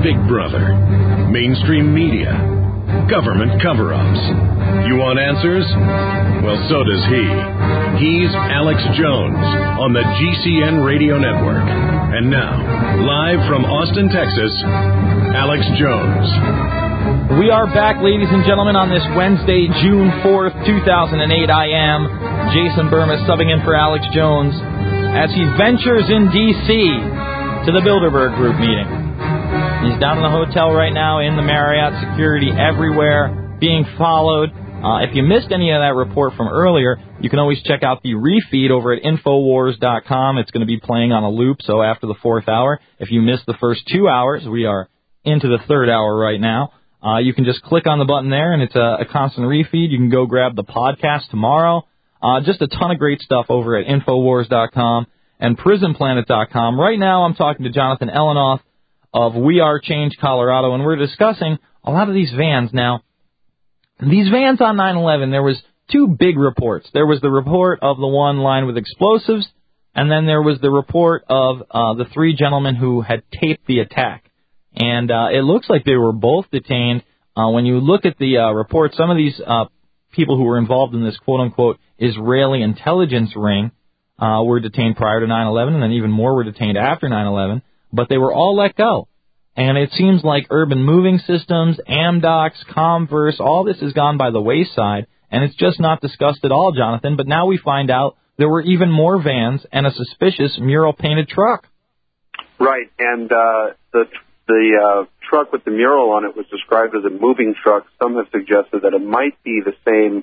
Big Brother, mainstream media, government cover-ups. You want answers? Well, so does he. He's Alex Jones on the GCN Radio Network. And now, live from Austin, Texas, Alex Jones. We are back, ladies and gentlemen, on this Wednesday, June 4th, 2008. I am Jason Burma, subbing in for Alex Jones as he ventures in D.C. to the Bilderberg Group meeting. He's down in the hotel right now in the Marriott, security everywhere, being followed. If you missed any of that report from earlier, you can always check out the refeed over at Infowars.com. It's going to be playing on a loop, so after the 4th hour. If you missed the first 2 hours, we are into the 3rd hour right now. You can just click on the button there, and it's a constant refeed. You can go grab the podcast tomorrow. Just a ton of great stuff over at Infowars.com and PrisonPlanet.com. Right now, I'm talking to Jonathan Elenoff of We Are Change Colorado, and we're discussing a lot of these vans. Now, these vans on 9/11, there was two big reports. There was the report of the one lined with explosives, and then there was the report of the three gentlemen who had taped the attack. And it looks like they were both detained. When you look at the report, some of these people who were involved in this quote-unquote Israeli intelligence ring were detained prior to 9/11, and then even more were detained after 9/11, but they were all let go. And it seems like Urban Moving Systems, Amdocs, Comverse, all this has gone by the wayside, and it's just not discussed at all, Jonathan. But now we find out there were even more vans and a suspicious mural-painted truck. Right, and the truck with the mural on it was described as a moving truck. Some have suggested that it might be the same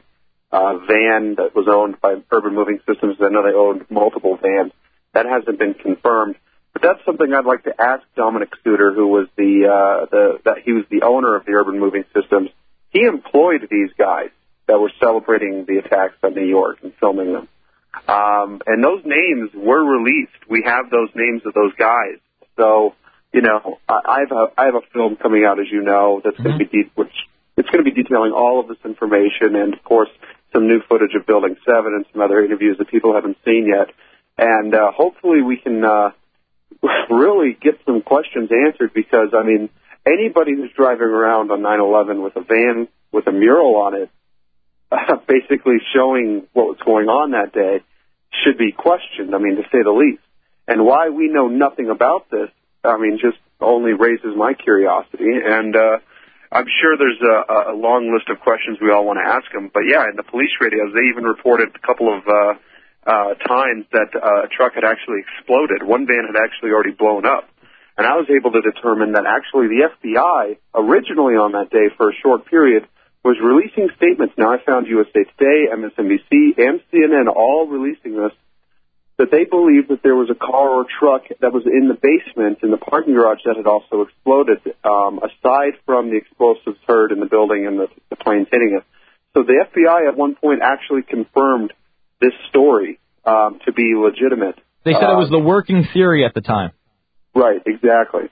van that was owned by Urban Moving Systems. I know they owned multiple vans. That hasn't been confirmed. But that's something I'd like to ask Dominic Suter, who was he was the owner of the Urban Moving Systems. He employed these guys that were celebrating the attacks on New York and filming them. And those names were released. We have those names of those guys. So, you know, I have a film coming out, as you know, that's going to be it's going to be detailing all of this information, and of course some new footage of Building 7 and some other interviews that people haven't seen yet. And hopefully we can really get some questions answered, because, I mean, anybody who's driving around on 9/11 with a van with a mural on it, basically showing what was going on that day, should be questioned, I mean, to say the least. And why we know nothing about this, I mean, just only raises my curiosity. And I'm sure there's a long list of questions we all want to ask them. But, yeah, in the police radios, they even reported a couple of times that a truck had actually exploded. One van had actually already blown up. And I was able to determine that actually the FBI, originally on that day for a short period, was releasing statements. Now, I found USA Today, MSNBC, and CNN all releasing this, that they believed that there was a car or truck that was in the basement, in the parking garage, that had also exploded, aside from the explosives heard in the building and the planes hitting it. So the FBI at one point actually confirmed this story to be legitimate. They said it was the working theory at the time. Right, exactly.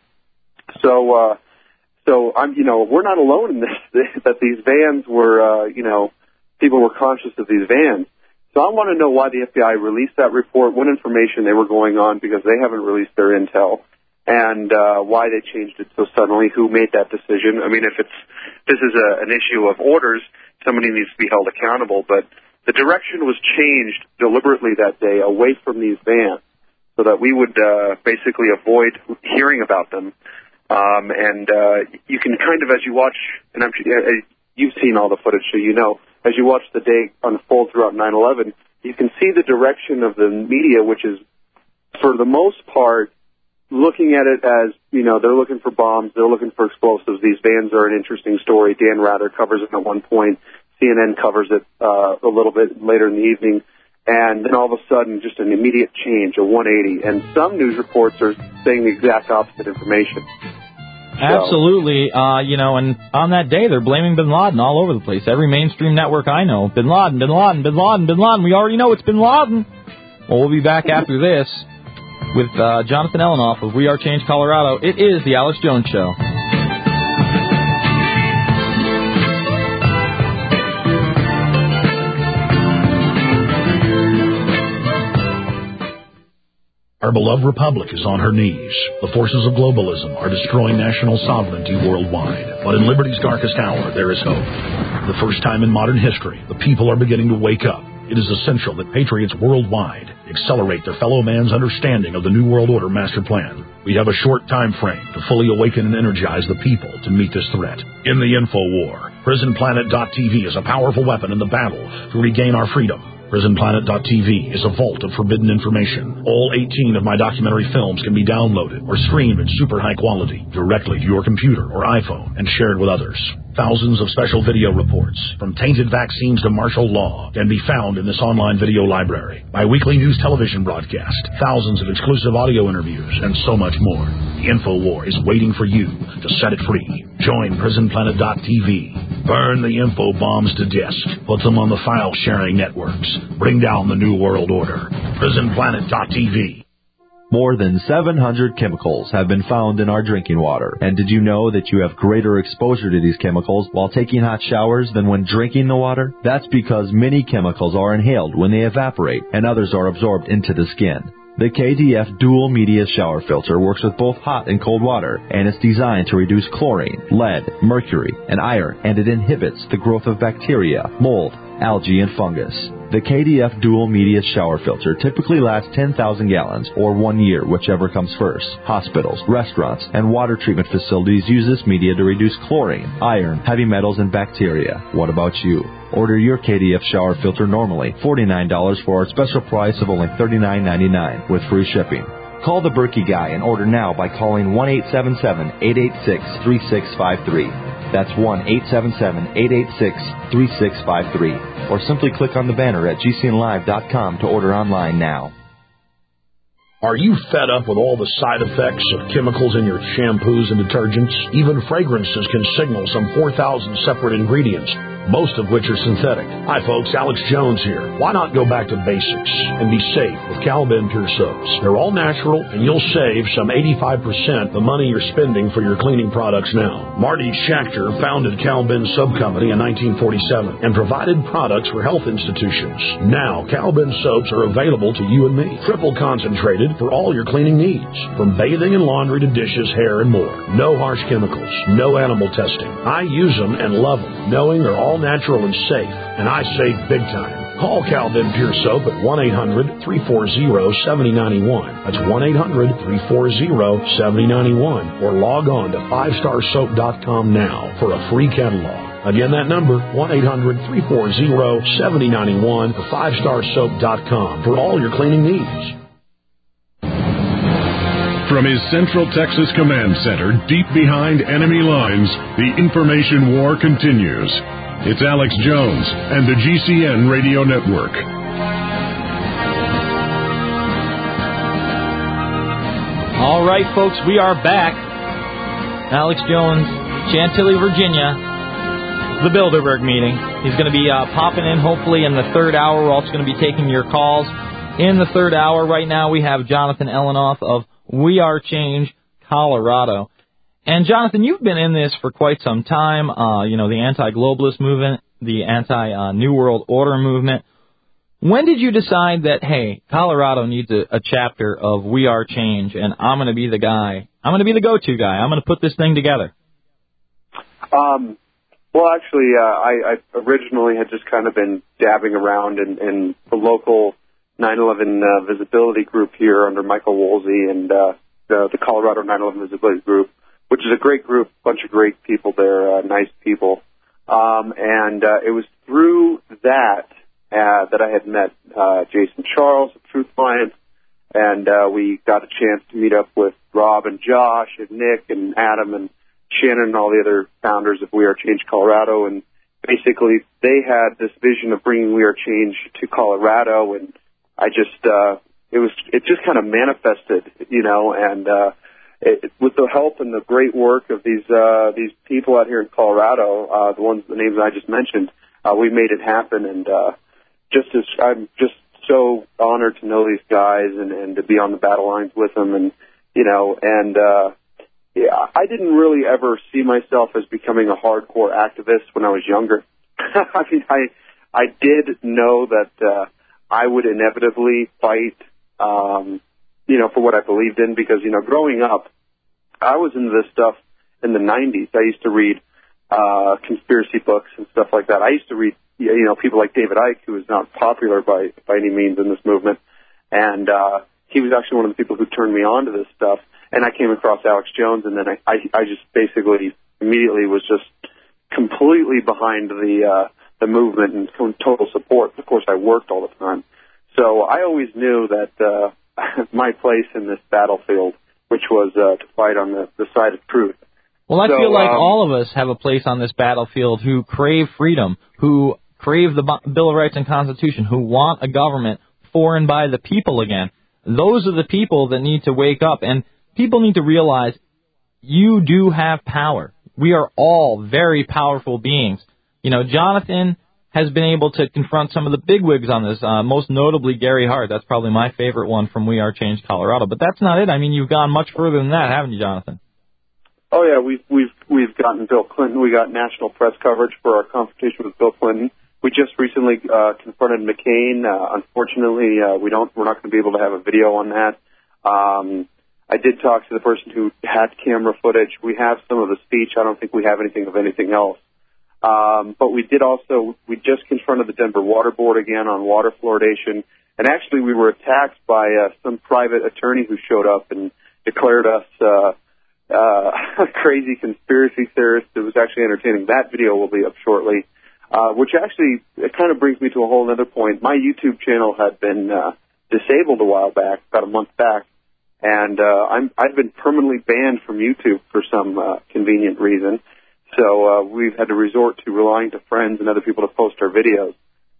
So I'm, you know, we're not alone in this. That these vans were, you know, people were conscious of these vans. So I want to know why the FBI released that report, what information they were going on, because they haven't released their intel, and why they changed it so suddenly. Who made that decision? I mean, if this is an issue of orders, somebody needs to be held accountable. But the direction was changed deliberately that day away from these vans, so that we would basically avoid hearing about them. And you can kind of, as you watch, and you've seen all the footage, so you know, as you watch the day unfold throughout 9/11, you can see the direction of the media, which is, for the most part, looking at it as, you know, they're looking for bombs, they're looking for explosives. These vans are an interesting story. Dan Rather covers it at one point. CNN covers it a little bit later in the evening. And then all of a sudden, just an immediate change, a 180. And some news reports are saying the exact opposite information. Absolutely. You know, and on that day, they're blaming Bin Laden all over the place. Every mainstream network I know, Bin Laden, Bin Laden, Bin Laden, Bin Laden. We already know it's Bin Laden. Well, we'll be back after this with Jonathan Elenoff of We Are Change Colorado. It is the Alex Jones Show. Our beloved republic is on her knees. The forces of globalism are destroying national sovereignty worldwide. But in liberty's darkest hour, there is hope. For the first time in modern history, the people are beginning to wake up. It is essential that patriots worldwide accelerate their fellow man's understanding of the New World Order master plan. We have a short time frame to fully awaken and energize the people to meet this threat. In the info war, PrisonPlanet.tv is a powerful weapon in the battle to regain our freedom. PrisonPlanet.tv is a vault of forbidden information. All 18 of my documentary films can be downloaded or streamed in super high quality directly to your computer or iPhone and shared with others. Thousands of special video reports, from tainted vaccines to martial law, can be found in this online video library. My weekly news television broadcast, thousands of exclusive audio interviews, and so much more. The InfoWar is waiting for you to set it free. Join PrisonPlanet.tv. Burn the info bombs to disk. Put them on the file-sharing networks. Bring down the New World Order. PrisonPlanet.tv. More than 700 chemicals have been found in our drinking water. And did you know that you have greater exposure to these chemicals while taking hot showers than when drinking the water? That's because many chemicals are inhaled when they evaporate, and others are absorbed into the skin. The KDF Dual Media Shower Filter works with both hot and cold water, and it's designed to reduce chlorine, lead, mercury, and iron, and it inhibits the growth of bacteria, mold, algae, and fungus. The KDF Dual Media Shower Filter typically lasts 10,000 gallons, or 1 year, whichever comes first. Hospitals, restaurants, and water treatment facilities use this media to reduce chlorine, iron, heavy metals, and bacteria. What about you? Order your KDF shower filter normally $49 for our special price of only $39.99 with free shipping. Call the Berkey Guy and order now by calling 1-877-886-3653. That's 1-877-886-3653. Or simply click on the banner at GCNlive.com to order online now. Are you fed up with all the side effects of chemicals in your shampoos and detergents? Even fragrances can signal some 4,000 separate ingredients, most of which are synthetic. Hi folks, Alex Jones here. Why not go back to basics and be safe with Cal-Ben Pure Soaps? They're all natural, and you'll save some 85% the money you're spending for your cleaning products now. Marty Schachter founded Cal-Ben Soap Company in 1947 and provided products for health institutions. Now, Cal-Ben soaps are available to you and me, triple concentrated for all your cleaning needs, from bathing and laundry to dishes, hair, and more. No harsh chemicals, no animal testing. I use them and love them, knowing they're all natural and safe, and I save big time. Call Cal-Ben Pure Soap at 1-800-340-7091. That's 1-800-340-7091. Or log on to 5starsoap.com now for a free catalog. Again, that number, 1-800-340-7091 or 5starsoap.com for all your cleaning needs. From his Central Texas Command Center, deep behind enemy lines, the information war continues. It's Alex Jones and the GCN Radio Network. All right, folks, we are back. Alex Jones, Chantilly, Virginia, the Bilderberg meeting. He's going to be popping in, hopefully, in the third hour. We're also going to be taking your calls in the third hour. Right now, we have Jonathan Elenoff of We Are Change, Colorado. And, Jonathan, you've been in this for quite some time, the anti-globalist movement, the anti-New World Order movement. When did you decide that, hey, Colorado needs a chapter of We Are Change, and I'm going to be the guy, I'm going to be the go-to guy, I'm going to put this thing together? Well, actually, I originally had just kind of been dabbing around in the local 9/11 visibility group here under Michael Woolsey and the Colorado 9/11 visibility group, which is a great group, bunch of great people there, nice people. And it was through that that I had met Jason Charles of Truth Alliance, and we got a chance to meet up with Rob and Josh and Nick and Adam and Shannon and all the other founders of We Are Change Colorado. And basically they had this vision of bringing We Are Change to Colorado, and I just it just kind of manifested, and with the help and the great work of these people out here in Colorado, the names I just mentioned, we made it happen. And I'm just so honored to know these guys and to be on the battle lines with them. And I didn't really ever see myself as becoming a hardcore activist when I was younger. I mean, I did know that I would inevitably fight, for what I believed in, because, growing up, I was into this stuff in the 90s. I used to read conspiracy books and stuff like that. I used to read, people like David Icke, who is not popular by any means in this movement. And he was actually one of the people who turned me on to this stuff. And I came across Alex Jones, and then I just basically immediately was just completely behind the movement and total support. Of course, I worked all the time. So I always knew that my place in this battlefield, which was to fight on the side of truth. Well, I feel like all of us have a place on this battlefield who crave freedom, who crave the Bill of Rights and Constitution, who want a government for and by the people again. Those are the people that need to wake up, and people need to realize you do have power. We are all very powerful beings. Jonathan has been able to confront some of the bigwigs on this, most notably Gary Hart. That's probably my favorite one from We Are Change Colorado. But that's not it. I mean, you've gone much further than that, haven't you, Jonathan? Oh yeah, we've gotten Bill Clinton. We got national press coverage for our confrontation with Bill Clinton. We just recently confronted McCain. Unfortunately, we're not going to be able to have a video on that. I did talk to the person who had camera footage. We have some of the speech. I don't think we have anything of anything else. But we just confronted the Denver Water Board again on water fluoridation. And actually, we were attacked by some private attorney who showed up and declared us crazy conspiracy theorists. It was actually entertaining. That video will be up shortly, which actually it kind of brings me to a whole other point. My YouTube channel had been disabled a while back, about a month back, and I've been permanently banned from YouTube for some convenient reason. So we've had to resort to relying to friends and other people to post our videos.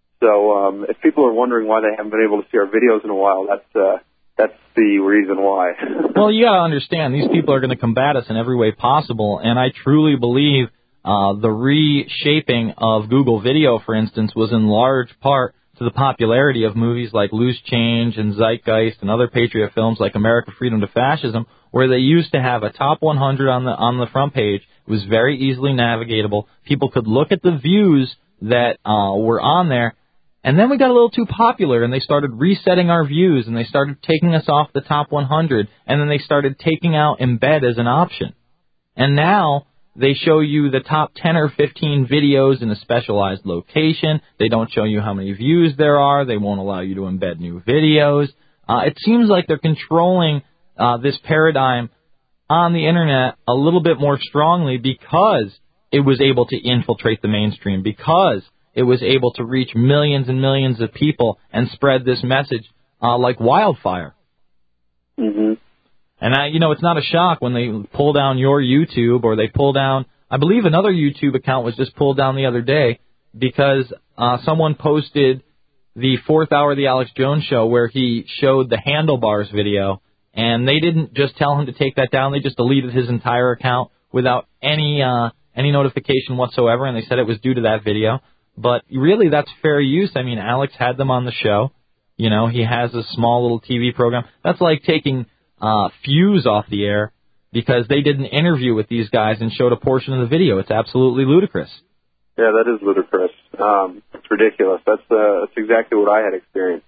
So if people are wondering why they haven't been able to see our videos in a while, that's the reason why. Well, you got to understand, these people are going to combat us in every way possible, and I truly believe the reshaping of Google Video, for instance, was in large part to the popularity of movies like Loose Change and Zeitgeist and other patriot films like America Freedom to Fascism, where they used to have a top 100 on the front page. It was very easily navigatable. People could look at the views that were on there. And then we got a little too popular, and they started resetting our views, and they started taking us off the top 100, and then they started taking out embed as an option. And now they show you the top 10 or 15 videos in a specialized location. They don't show you how many views there are. They won't allow you to embed new videos. It seems like they're controlling this paradigm on the Internet a little bit more strongly because it was able to infiltrate the mainstream, because it was able to reach millions and millions of people and spread this message like wildfire. Mm-hmm. And, it's not a shock when they pull down your YouTube, or they pull down, I believe another YouTube account was just pulled down the other day because someone posted the 4th hour of the Alex Jones Show where he showed the handlebars video, and they didn't just tell him to take that down. They just deleted his entire account without any notification whatsoever, and they said it was due to that video. But really, that's fair use. I mean, Alex had them on the show. He has a small little TV program. That's like taking Fuse off the air because they did an interview with these guys and showed a portion of the video. It's absolutely ludicrous. Yeah, that is ludicrous. It's ridiculous. That's exactly what I had experienced.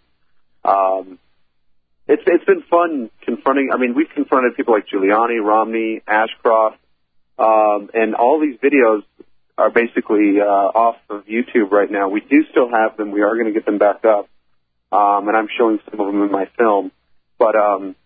It's been fun confronting. I mean, we've confronted people like Giuliani, Romney, Ashcroft, and all these videos are basically off of YouTube right now. We do still have them. We are going to get them back up, and I'm showing some of them in my film. But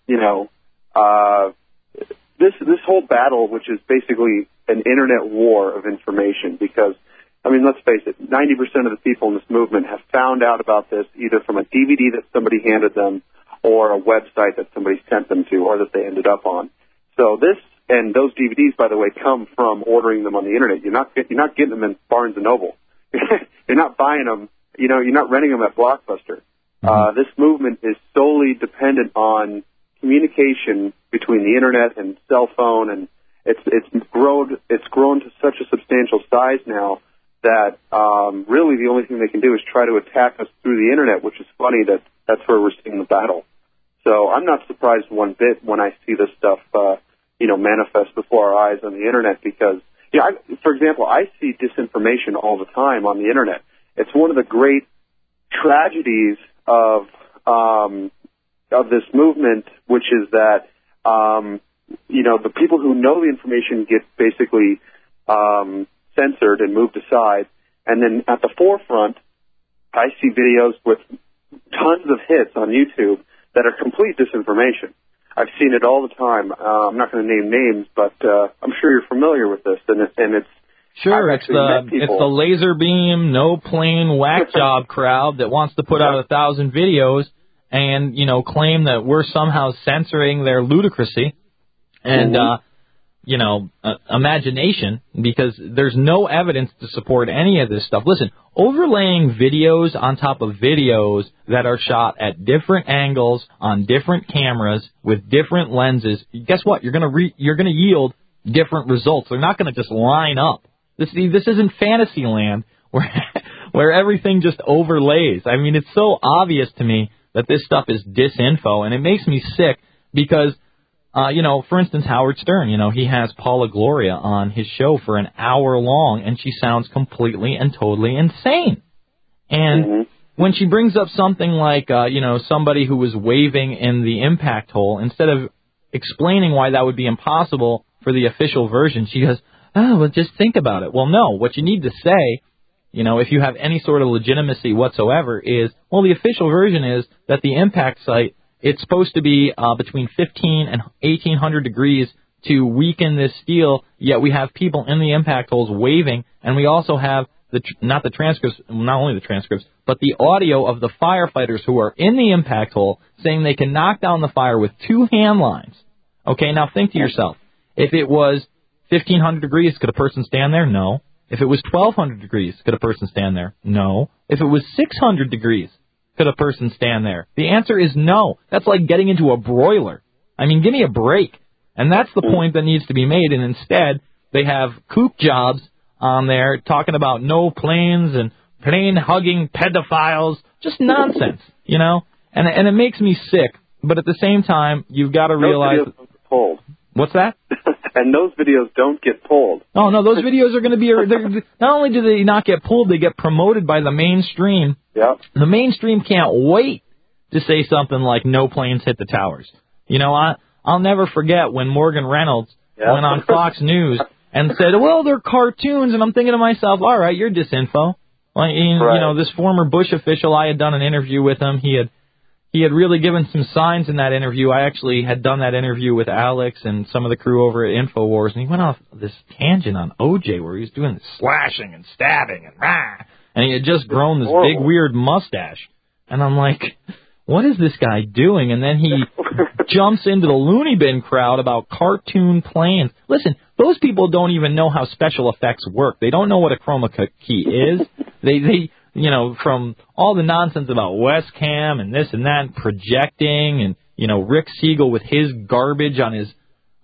this whole battle, which is basically an internet war of information, because I mean, let's face it, 90% of the people in this movement have found out about this either from a DVD that somebody handed them or a website that somebody sent them to or that they ended up on. So this. And those DVDs, by the way, come from ordering them on the Internet. You're not getting them in Barnes & Noble. You're not buying them. You're not renting them at Blockbuster. This movement is solely dependent on communication between the Internet and cell phone, and it's grown to such a substantial size now that really the only thing they can do is try to attack us through the Internet, which is funny that's where we're seeing the battle. So I'm not surprised one bit when I see this stuff manifest before our eyes on the Internet because, for example, I see disinformation all the time on the Internet. It's one of the great tragedies of of this movement, which is that, the people who know the information get basically censored and moved aside. And then at the forefront, I see videos with tons of hits on YouTube that are complete disinformation. I've seen it all the time. I'm not going to name names, but I'm sure you're familiar with this. And it's sure. It's the laser beam, no plane, whack job crowd that wants to put out 1,000 videos and claim that we're somehow censoring their ludicrousy and imagination, because there's no evidence to support any of this stuff. Listen, overlaying videos on top of videos that are shot at different angles on different cameras with different lenses, guess what? You're going to yield different results. They're not going to just line up. This isn't Fantasyland where everything just overlays. I mean, it's so obvious to me that this stuff is disinfo, and it makes me sick because for instance, Howard Stern, he has Paula Gloria on his show for an hour long, and she sounds completely and totally insane. And when she brings up something like, somebody who was waving in the impact hole, instead of explaining why that would be impossible for the official version, she goes, oh, well, just think about it. Well, no, what you need to say, if you have any sort of legitimacy whatsoever, is, well, the official version is that the impact site, it's supposed to be between 15 and 1,800 degrees to weaken this steel, yet we have people in the impact holes waving, and we also have not only the transcripts, but the audio of the firefighters who are in the impact hole saying they can knock down the fire with 2 hand lines. Okay, now think to yourself, if it was 1,500 degrees, could a person stand there? No. If it was 1,200 degrees, could a person stand there? No. If it was 600 degrees, could a person stand there? The answer is no. That's like getting into a broiler. I mean, give me a break. And that's the point that needs to be made. And instead, they have kook jobs on there talking about no planes and plane-hugging pedophiles. Just nonsense, And it makes me sick. But at the same time, you've got to realize... Those videos don't get pulled. What's that? And those videos don't get pulled. Oh, no, those videos are going to be... Not only do they not get pulled, they get promoted by the mainstream. Yep. The mainstream can't wait to say something like no planes hit the towers. I'll never forget when Morgan Reynolds went on Fox News and said, well, they're cartoons. And I'm thinking to myself, all right, you're disinfo. Well, this former Bush official, I had done an interview with him. He had really given some signs in that interview. I actually had done that interview with Alex and some of the crew over at InfoWars, and he went off this tangent on OJ where he was doing this slashing and stabbing and rah, and he had just grown this big weird mustache. And I'm like, what is this guy doing? And then he jumps into the loony bin crowd about cartoon planes. Listen, those people don't even know how special effects work. They don't know what a chroma key is. They from all the nonsense about Westcam and this and that, projecting, and, Rick Siegel with his garbage on his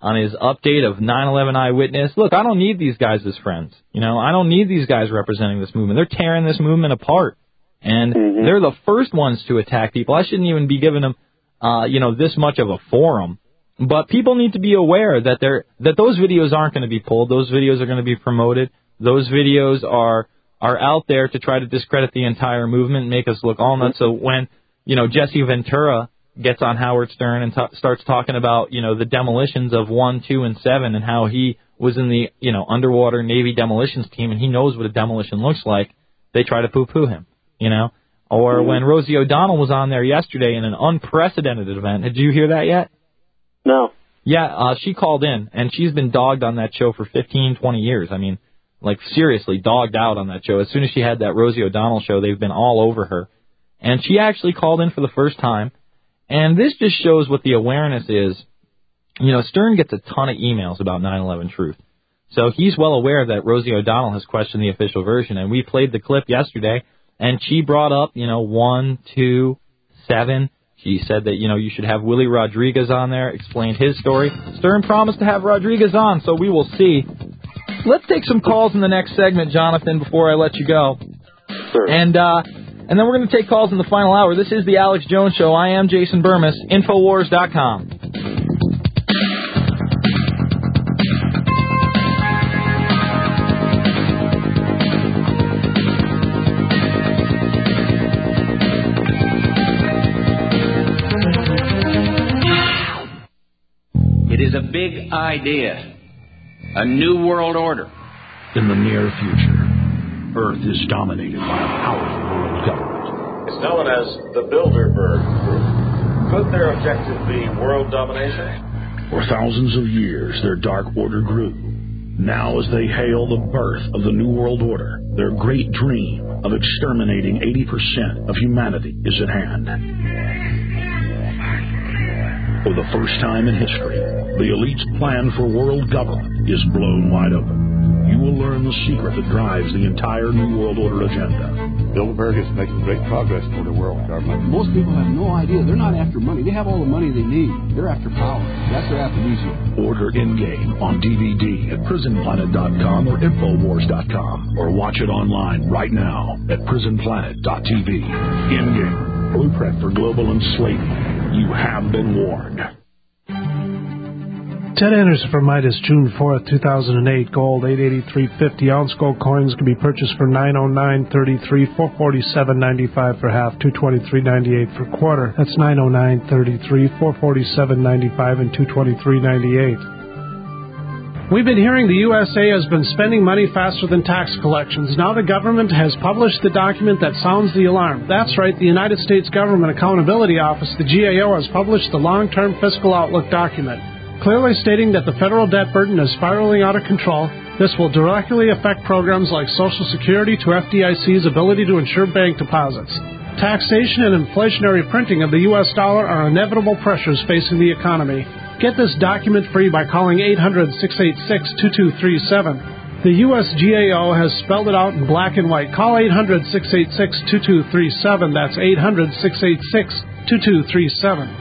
update of 9/11 Eyewitness. Look, I don't need these guys as friends. I don't need these guys representing this movement. They're tearing this movement apart. And they're the first ones to attack people. I shouldn't even be giving them, this much of a forum. But people need to be aware that those videos aren't going to be pulled. Those videos are going to be promoted. Those videos are out there to try to discredit the entire movement and make us look all nuts. So when, Jesse Ventura gets on Howard Stern and starts talking about, the demolitions of 1, 2, and 7 and how he was in the, underwater Navy demolitions team and he knows what a demolition looks like, they try to poo-poo him, Or when Rosie O'Donnell was on there yesterday in an unprecedented event. Did you hear that yet? No. Yeah, she called in, and she's been dogged on that show for 15, 20 years. I mean, like, seriously, dogged out on that show. As soon as she had that Rosie O'Donnell show, they've been all over her. And she actually called in for the first time. And this just shows what the awareness is. Stern gets a ton of emails about 9/11 Truth. So he's well aware that Rosie O'Donnell has questioned the official version. And we played the clip yesterday, and she brought up, 1, 2, 7. She said that, you should have Willie Rodriguez on there, explained his story. Stern promised to have Rodriguez on, so we will see. Let's take some calls in the next segment, Jonathan, before I let you go. Sure. And then we're going to take calls in the final hour. This is the Alex Jones Show. I am Jason Burmis, Infowars.com. a big idea, a new world order. In the near future, Earth is dominated by a powerful world government. It's known as the Bilderberg Group. Could their objective be world domination? For thousands of years, their dark order grew. Now, as they hail the birth of the New World Order, their great dream of exterminating 80% of humanity is at hand. For the first time in history, the elite's plan for world government is blown wide open. You will learn the secret that drives the entire New World Order agenda. Bilderberg is making great progress toward a world government. Most people have no idea. They're not after money. They have all the money they need. They're after power. That's their aphrodisiac. Order In-Game on DVD at prisonplanet.com or Infowars.com, or watch it online right now at prisonplanet.tv. In-Game, blueprint for global enslavement. You have been warned. Ted Anderson for Midas, June 4th, 2008. Gold, $883.50. Ounce gold coins can be purchased for $909.33, $447.95 for half, $223.98 for quarter. That's $909.33, $447.95, and $223.98. We've been hearing the USA has been spending money faster than tax collections. Now the government has published the document that sounds the alarm. That's right, the United States Government Accountability Office, the GAO, has published the long-term fiscal outlook document, clearly stating that the federal debt burden is spiraling out of control. This will directly affect programs like Social Security to FDIC's ability to insure bank deposits. Taxation and inflationary printing of the U.S. dollar are inevitable pressures facing the economy. Get this document free by calling 800-686-2237. The U.S. GAO has spelled it out in black and white. Call 800-686-2237. That's 800-686-2237.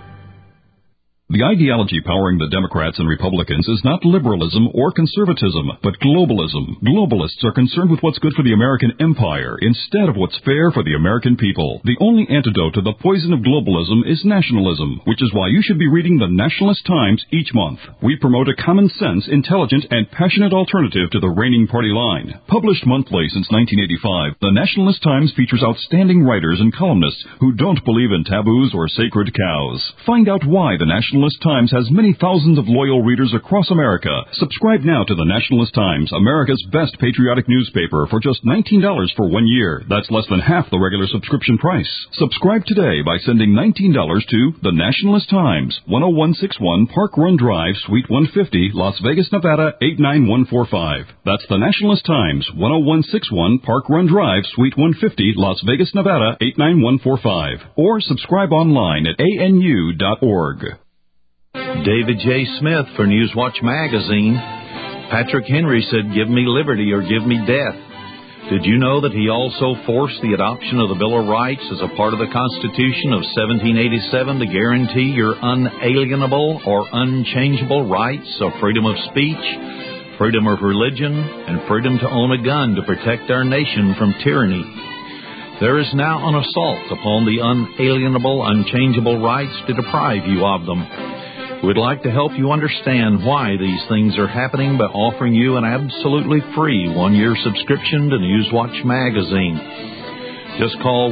The ideology powering the Democrats and Republicans is not liberalism or conservatism, but globalism. Globalists are concerned with what's good for the American empire instead of what's fair for the American people. The only antidote to the poison of globalism is nationalism, which is why you should be reading the Nationalist Times each month. We promote a common sense, intelligent, and passionate alternative to the reigning party line. Published monthly since 1985, the Nationalist Times features outstanding writers and columnists who don't believe in taboos or sacred cows. Find out why the Nationalist Times has many thousands of loyal readers across America. Subscribe now to the Nationalist Times, America's best patriotic newspaper, for just $19 for 1 year. That's less than half the regular subscription price. Subscribe today by sending $19 to the Nationalist Times, 10161 Park Run Drive, Suite 150, Las Vegas, Nevada, 89145. That's the Nationalist Times, 10161 Park Run Drive, Suite 150, Las Vegas, Nevada, 89145. Or subscribe online at anu.org. David J. Smith for Newswatch Magazine. Patrick Henry said, "Give me liberty or give me death." Did you know that he also forced the adoption of the Bill of Rights as a part of the Constitution of 1787 to guarantee your unalienable or unchangeable rights of freedom of speech, freedom of religion, and freedom to own a gun to protect our nation from tyranny? There is now an assault upon the unalienable, unchangeable rights to deprive you of them. We'd like to help you understand why these things are happening by offering you an absolutely free 1-year subscription to Newswatch Magazine. Just call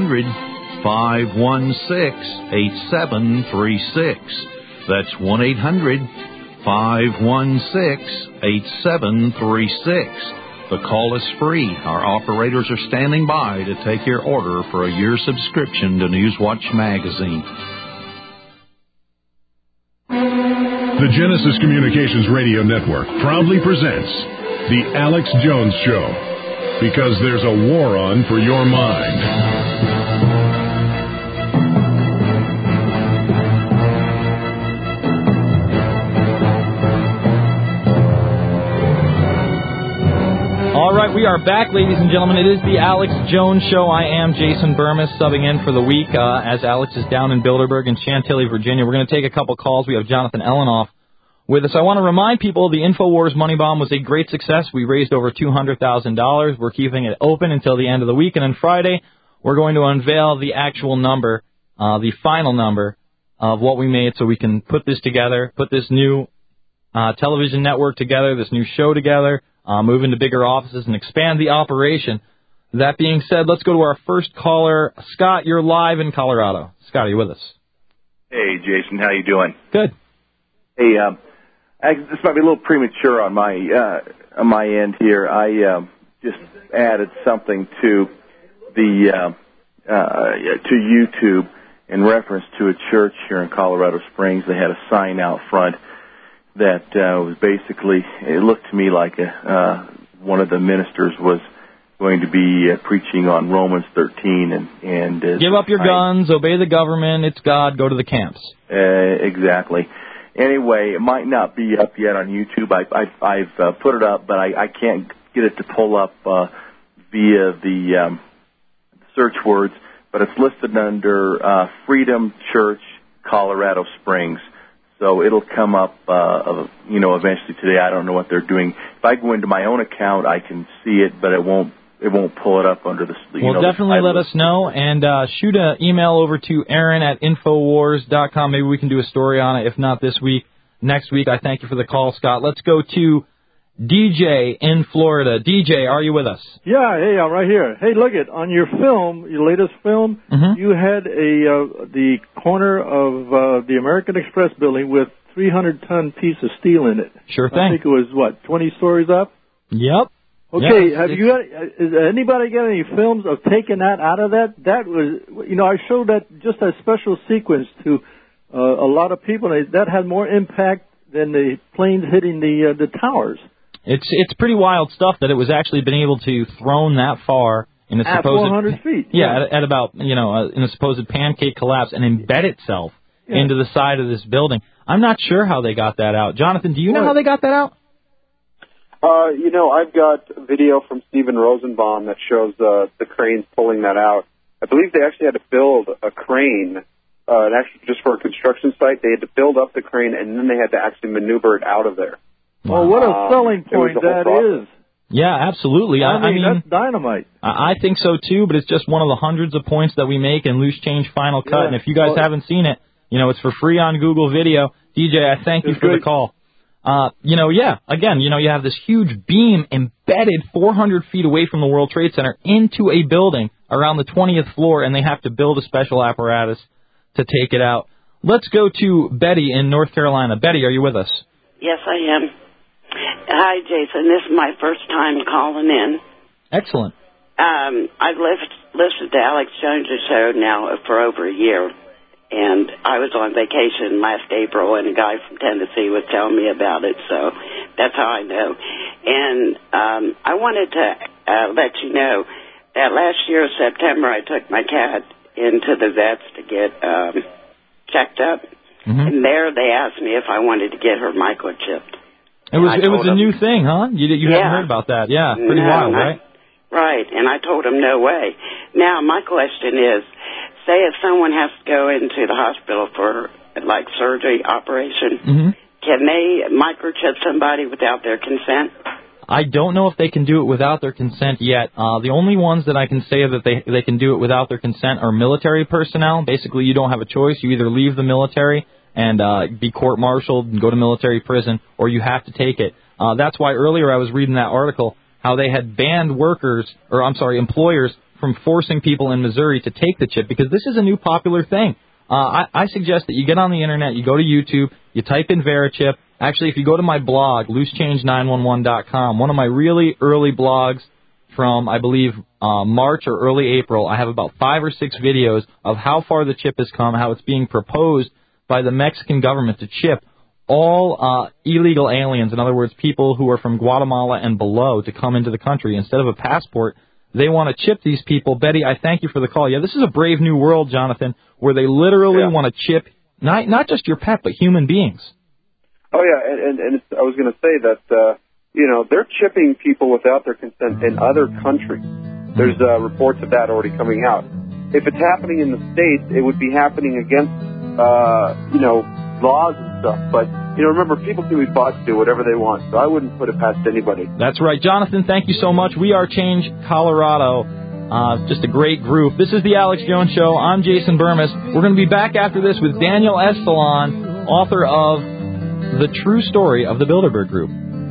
1-800-516-8736. That's 1-800-516-8736. The call is free. Our operators are standing by to take your order for a year subscription to Newswatch Magazine. The Genesis Communications Radio Network proudly presents The Alex Jones Show, because there's a war on for your mind. All right, we are back, ladies and gentlemen. It is the Alex Jones Show. I am Jason Burmis, subbing in for the week as Alex is down in Bilderberg in Chantilly, Virginia. We're going to take a couple calls. We have Jonathan Ellenoff with us. I want to remind people the InfoWars Money Bomb was a great success. We raised over $200,000. We're keeping it open until the end of the week. And on Friday, we're going to unveil the actual number, the final number of what we made so we can put this together, put this new television network together, this new show together, move into bigger offices and expand the operation. That being said, let's go to our first caller. Scott, you're live in Colorado. Scott, are you with us? Hey, Jason, how you doing? Good. Hey, this might be a little premature on my end here. I just added something to the to YouTube in reference to a church here in Colorado Springs. They had a sign out front that was basically, it looked to me like one of the ministers was going to be preaching on Romans 13 and give up your guns, obey the government, it's God, go to the camps. Exactly. Anyway, it might not be up yet on YouTube. I've put it up, but I can't get it to pull up via the search words. But it's listed under Freedom Church, Colorado Springs. So it'll come up, eventually today. I don't know what they're doing. If I go into my own account, I can see it, but it won't pull it up under the. Well, definitely let us know and shoot an email over to Aaron at Infowars.com. Maybe we can do a story on it. If not this week, next week. I thank you for the call, Scott. Let's go to DJ in Florida. DJ, are you with us? Yeah, hey, I'm right here. Hey, look it on your film, your latest film. Mm-hmm. You had the corner of the American Express building with 300-ton piece of steel in it. Sure thing. I think it was 20 stories up. Yep. Okay, yeah, have you got? Is anybody got any films of taking that out of that? That was, I showed that just a special sequence to a lot of people. That had more impact than the planes hitting the towers. It's pretty wild stuff that it was actually been able to thrown that far in a at supposed 400 feet. Yeah, at about in a supposed pancake collapse and embed itself into the side of this building. I'm not sure how they got that out. Jonathan, do you know how they got that out? I've got video from Steven Rosenbaum that shows the cranes pulling that out. I believe they actually had to build a crane, and actually just for a construction site, they had to build up the crane, and then they had to actually maneuver it out of there. Well, what a selling point that is. Yeah, absolutely. I mean, that's dynamite. I think so, too, but it's just one of the hundreds of points that we make in Loose Change Final Cut, and if you guys haven't seen it, it's for free on Google Video. DJ, I thank you for the call. Again, you have this huge beam embedded 400 feet away from the World Trade Center into a building around the 20th floor, and they have to build a special apparatus to take it out. Let's go to Betty in North Carolina. Betty, are you with us? Yes, I am. Hi, Jason. This is my first time calling in. Excellent. I've listened to Alex Jones' show now for over a year. And I was on vacation last April, and a guy from Tennessee was telling me about it, so that's how I know. And I wanted to let you know that last year, September, I took my cat into the vets to get checked up. Mm-hmm. And there they asked me if I wanted to get her microchipped. It was a new thing, huh? You haven't heard about that. Yeah, pretty wild, right? Right, and I told him no way. Now, my question is, say if someone has to go into the hospital for, surgery, operation, can they microchip somebody without their consent? I don't know if they can do it without their consent yet. The only ones that I can say that they can do it without their consent are military personnel. Basically, you don't have a choice. You either leave the military and be court-martialed and go to military prison, or you have to take it. That's why earlier I was reading that article, how they had banned employers from forcing people in Missouri to take the chip, because this is a new popular thing. I suggest that you get on the Internet, you go to YouTube, you type in Verichip. Actually, if you go to my blog, loosechange911.com, one of my really early blogs from, I believe, March or early April, I have about 5 or 6 videos of how far the chip has come, how it's being proposed by the Mexican government to chip all illegal aliens, in other words, people who are from Guatemala and below, to come into the country. Instead of a passport, they want to chip these people. Betty, I thank you for the call. Yeah, this is a brave new world, Jonathan, where they literally want to chip not just your pet, but human beings. Oh, yeah, and I was going to say that, they're chipping people without their consent in other countries. There's reports of that already coming out. If it's happening in the States, it would be happening against, laws and stuff. But, remember, people can be bought to do whatever they want, so I wouldn't put it past anybody. That's right. Jonathan, thank you so much. We are Change Colorado. Just a great group. This is the Alex Jones Show. I'm Jason Burmis. We're going to be back after this with Daniel Estalon, author of The True Story of the Bilderberg Group.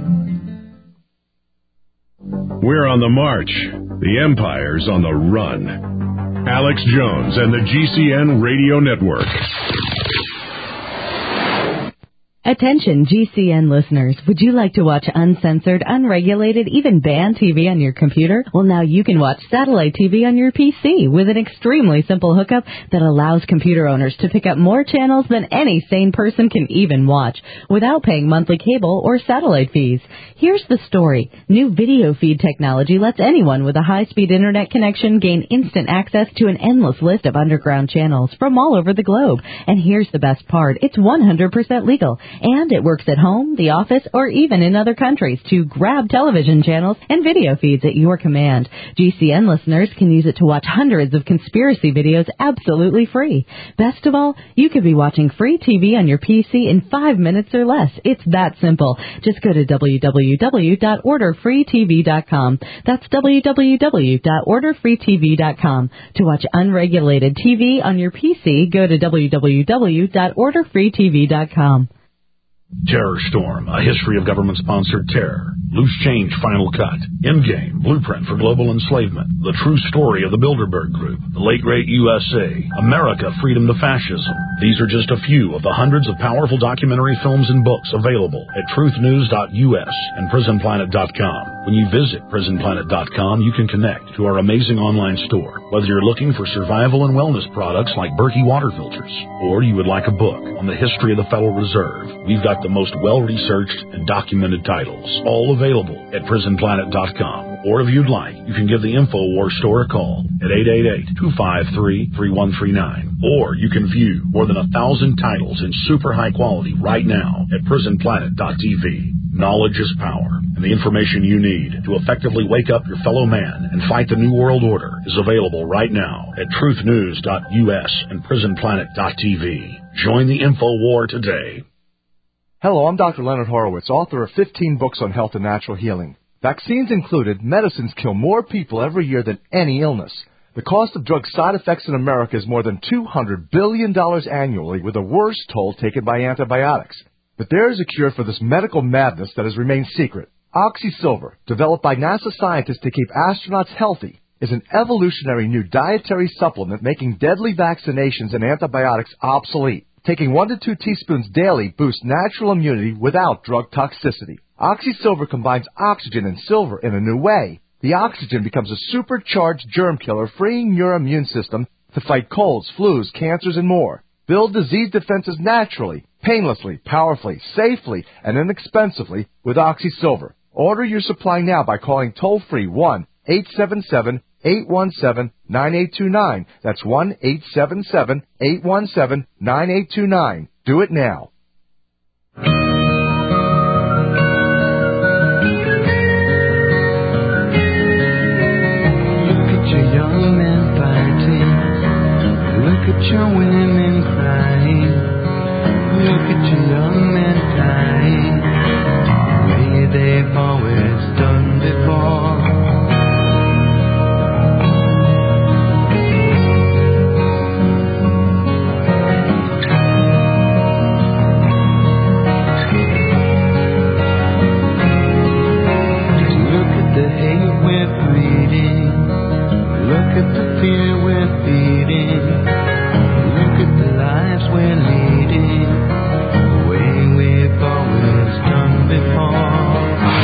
We're on the march. The empire's on the run. Alex Jones and the GCN Radio Network. Attention GCN listeners, would you like to watch uncensored, unregulated, even banned TV on your computer? Well, now you can watch satellite TV on your PC with an extremely simple hookup that allows computer owners to pick up more channels than any sane person can even watch without paying monthly cable or satellite fees. Here's the story. New video feed technology lets anyone with a high-speed internet connection gain instant access to an endless list of underground channels from all over the globe. And here's the best part. It's 100% legal. And it works at home, the office, or even in other countries to grab television channels and video feeds at your command. GCN listeners can use it to watch hundreds of conspiracy videos absolutely free. Best of all, you could be watching free TV on your PC in 5 minutes or less. It's that simple. Just go to www.orderfreetv.com. That's www.orderfreetv.com. To watch unregulated TV on your PC, go to www.orderfreetv.com. Terror Storm, a history of government-sponsored terror. Loose Change Final Cut. Endgame, Blueprint for Global Enslavement. The True Story of the Bilderberg Group. The Late Great USA. America, Freedom to Fascism. These are just a few of the hundreds of powerful documentary films and books available at truthnews.us and prisonplanet.com. When you visit prisonplanet.com, you can connect to our amazing online store. Whether you're looking for survival and wellness products like Berkey water filters, or you would like a book on the history of the Federal Reserve, we've got the most well-researched and documented titles, all available at prisonplanet.com. Or if you'd like, you can give the InfoWars store a call at 888-253-3139. Or you can view more than 1,000 titles in super high quality right now at prisonplanet.tv. Knowledge is power, and the information you need to effectively wake up your fellow man and fight the New World Order is available right now at truthnews.us and prisonplanet.tv. Join the InfoWar today. Hello, I'm Dr. Leonard Horowitz, author of 15 books on health and natural healing. Vaccines included, medicines kill more people every year than any illness. The cost of drug side effects in America is more than $200 billion annually, with the worst toll taken by antibiotics. But there is a cure for this medical madness that has remained secret. OxySilver, developed by NASA scientists to keep astronauts healthy, is an evolutionary new dietary supplement making deadly vaccinations and antibiotics obsolete. Taking 1 to 2 teaspoons daily boosts natural immunity without drug toxicity. OxySilver combines oxygen and silver in a new way. The oxygen becomes a supercharged germ killer, freeing your immune system to fight colds, flus, cancers, and more. Build disease defenses naturally, painlessly, powerfully, safely, and inexpensively with OxySilver. Order your supply now by calling toll-free 1-877-817-9829. That's 1-877-817-9829. Do it now. Look at your women crying. Look at your young men dying, the way they've always done before. Look at the hate we're breeding. Look at the fear we're feeding. Lives we're leading, the way we've always done before.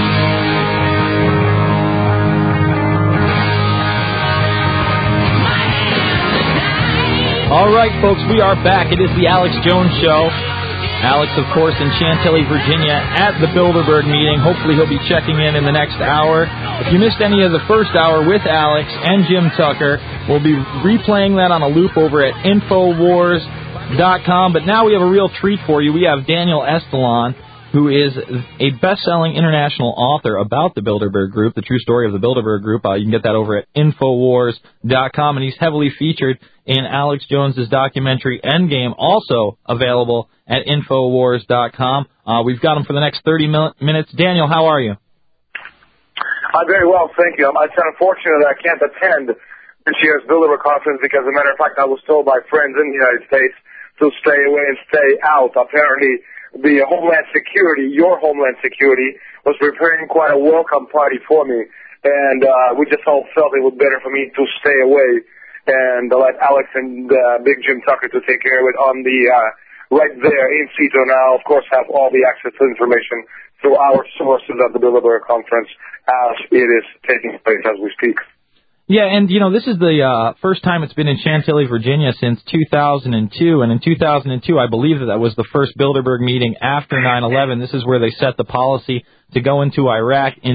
All right, folks, we are back. It is the Alex Jones Show. Alex, of course, in Chantilly, Virginia, at the Bilderberg meeting. Hopefully he'll be checking in the next hour. If you missed any of the first hour with Alex and Jim Tucker, we'll be replaying that on a loop over at InfoWars.com. But now we have a real treat for you. We have Daniel Estolon, who is a best-selling international author about the Bilderberg Group, the true story of the Bilderberg Group. You can get that over at InfoWars.com, and he's heavily featured in Alex Jones's documentary Endgame, also available at InfoWars.com. We've got him for the next 30 minutes. Daniel, how are you? I'm very well, thank you. It's unfortunate that I can't attend this year's Bilderberg conference because, as a matter of fact, I was told by friends in the United States to stay away and stay out. Apparently, the Homeland Security, your Homeland Security, was preparing quite a welcome party for me, and we just all felt it was better for me to stay away and let Alex and Big Jim Tucker to take care of it on the right there in situ now. Of course, have all the access to information through our sources at the Bilderberg Conference as it is taking place as we speak. Yeah, and, this is the first time it's been in Chantilly, Virginia since 2002. And in 2002, I believe that was the first Bilderberg meeting after 9/11. This is where they set the policy to go into Iraq in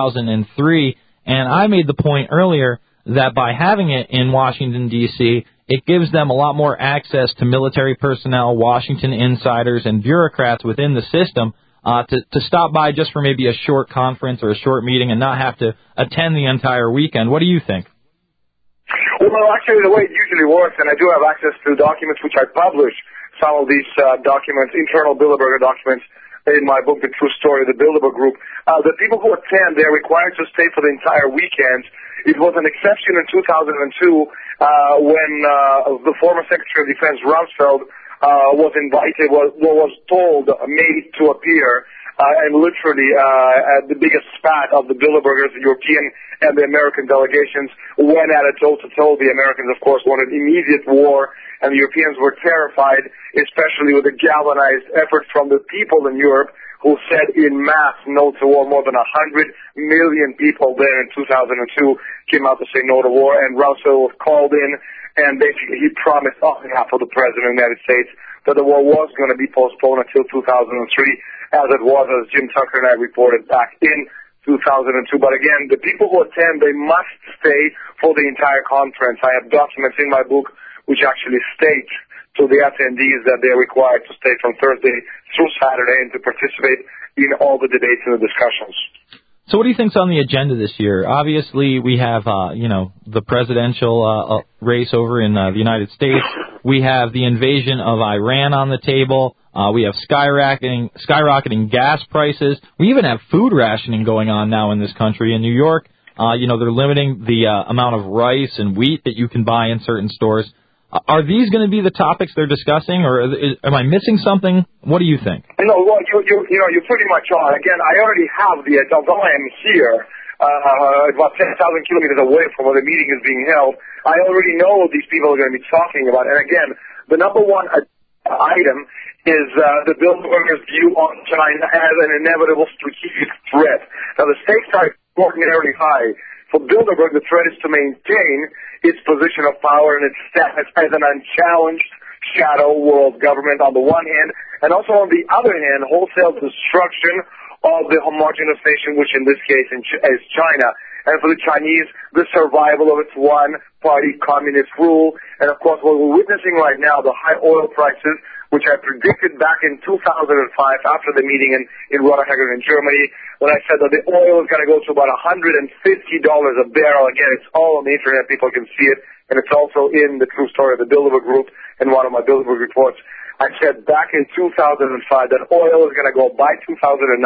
2003. And I made the point earlier that by having it in Washington, D.C., it gives them a lot more access to military personnel, Washington insiders, and bureaucrats within the system to stop by just for maybe a short conference or a short meeting and not have to attend the entire weekend. What do you think? Well, actually, the way it usually works, and I do have access to documents which I publish, some of these documents, internal Bilderberger documents, in my book, The True Story of the Bilderberg Group. The people who attend, they're required to stay for the entire weekend. It was an exception in 2002 when the former Secretary of Defense Rumsfeld was invited, was told, made to appear, and literally at the biggest spat of the Bilderbergers, the European and the American delegations, went at it toe-to-toe. The Americans, of course, wanted immediate war, and the Europeans were terrified, especially with the galvanized effort from the people in Europe who said in mass no to war. More than 100 million people there in 2002 came out to say no to war, and Rumsfeld was called in, and basically he promised on behalf of the President of the United States that the war was going to be postponed until 2003, as it was, as Jim Tucker and I reported back in 2002. But again, the people who attend, they must stay for the entire conference. I have documents in my book which actually state to the attendees that they're required to stay from Thursday through Saturday and to participate in all the debates and the discussions. So what do you think's on the agenda this year? Obviously, we have, the presidential race over in the United States. We have the invasion of Iran on the table. We have skyrocketing gas prices. We even have food rationing going on now in this country. In New York, they're limiting the amount of rice and wheat that you can buy in certain stores. Are these going to be the topics they're discussing, or am I missing something? What do you think? No, well, you're pretty much on. Again, I already have although I am here, about 10,000 kilometers away from where the meeting is being held, I already know what these people are going to be talking about. And again, the number one item is the Bilderbergers' view on China as an inevitable strategic threat. Now, the stakes are extraordinarily high. For Bilderberg, the threat is to maintain its position of power and its status as an unchallenged shadow world government on the one hand, and also on the other hand, wholesale destruction of the homogenous nation, which in this case is China. And for the Chinese, the survival of its one-party communist rule. And of course, what we're witnessing right now, the high oil prices, which I predicted back in 2005 after the meeting in Rotterdam in Germany, when I said that the oil is going to go to about $150 a barrel. Again, it's all on the internet. People can see it. And it's also in the True Story of the Bilderberg Group in one of my Bilderberg reports. I said back in 2005 that oil is going to go by 2009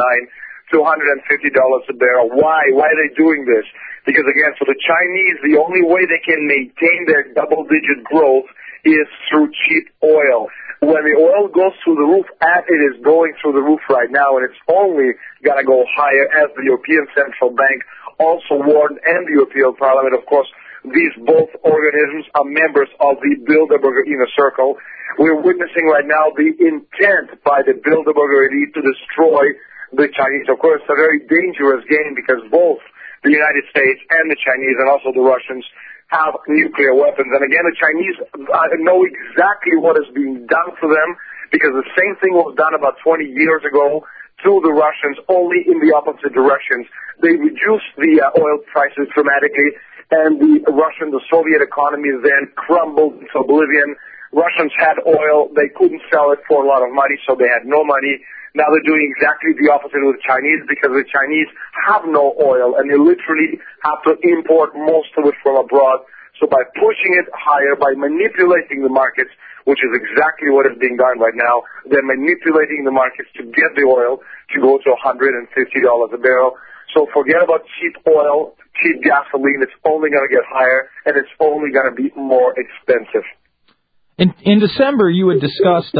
to $150 a barrel. Why? Why are they doing this? Because, again, for the Chinese, the only way they can maintain their double-digit growth is through cheap oil. When the oil goes through the roof, as it is going through the roof right now, and it's only going to go higher, as the European Central Bank also warned, and the European Parliament, of course, these both organisms are members of the Bilderberger inner circle. We're witnessing right now the intent by the Bilderberger elite to destroy the Chinese. Of course, it's a very dangerous game because both the United States and the Chinese and also the Russians have nuclear weapons. And again, the Chinese know exactly what is being done to them because the same thing was done about 20 years ago to the Russians, only in the opposite directions. They reduced the oil prices dramatically, and the Soviet economy then crumbled into oblivion. Russians had oil. They couldn't sell it for a lot of money, so they had no money. Now they're doing exactly the opposite with the Chinese because the Chinese have no oil and they literally have to import most of it from abroad. So by pushing it higher, by manipulating the markets, which is exactly what is being done right now, they're manipulating the markets to get the oil to go to $150 a barrel. So forget about cheap oil, cheap gasoline. It's only going to get higher and it's only going to be more expensive. In December, you had discussed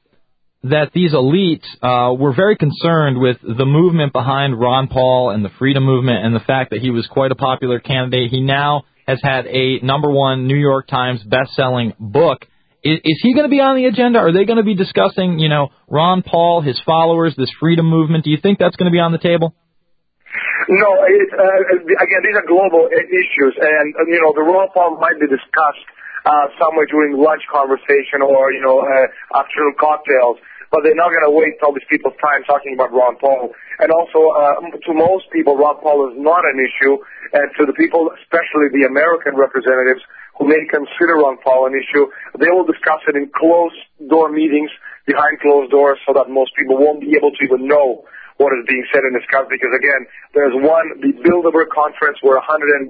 that these elites were very concerned with the movement behind Ron Paul and the Freedom Movement and the fact that he was quite a popular candidate. He now has had a #1 New York Times best-selling book. Is he going to be on the agenda? Are they going to be discussing, Ron Paul, his followers, this freedom movement? Do you think that's going to be on the table? No, again, these are global issues, and the Ron Paul might be discussed somewhere during lunch conversation or afternoon cocktails, but they're not going to waste all these people's time talking about Ron Paul. And also, to most people, Ron Paul is not an issue, and to the people, especially the American representatives who may consider Ron Paul an issue, they will discuss it in closed-door meetings behind closed doors so that most people won't be able to even know what is being said and discussed, because again, there's the Bilderberg conference where 125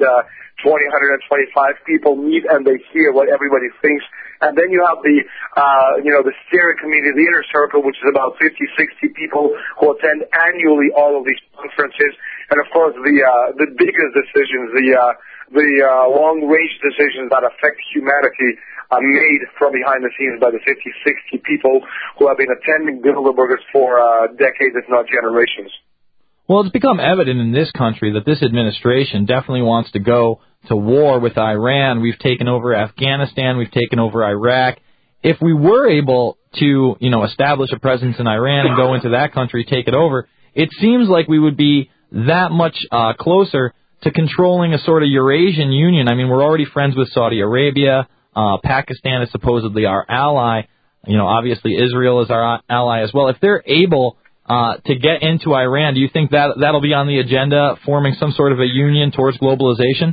people meet and they hear what everybody thinks. And then you have the steering committee, the inner circle, which is about 50, 60 people who attend annually all of these conferences. And of course, the biggest decisions, the long-range decisions that affect humanity are made from behind the scenes by the 50, 60 people who have been attending Bilderbergers for decades, if not generations. Well, it's become evident in this country that this administration definitely wants to go to war with Iran. We've taken over Afghanistan. We've taken over Iraq. If we were able to, establish a presence in Iran and go into that country, take it over, it seems like we would be that much closer to controlling a sort of Eurasian Union. I mean, we're already friends with Saudi Arabia. Pakistan is supposedly our ally. Obviously Israel is our ally as well. If they're able to get into Iran, do you think that'll be on the agenda, forming some sort of a union towards globalization?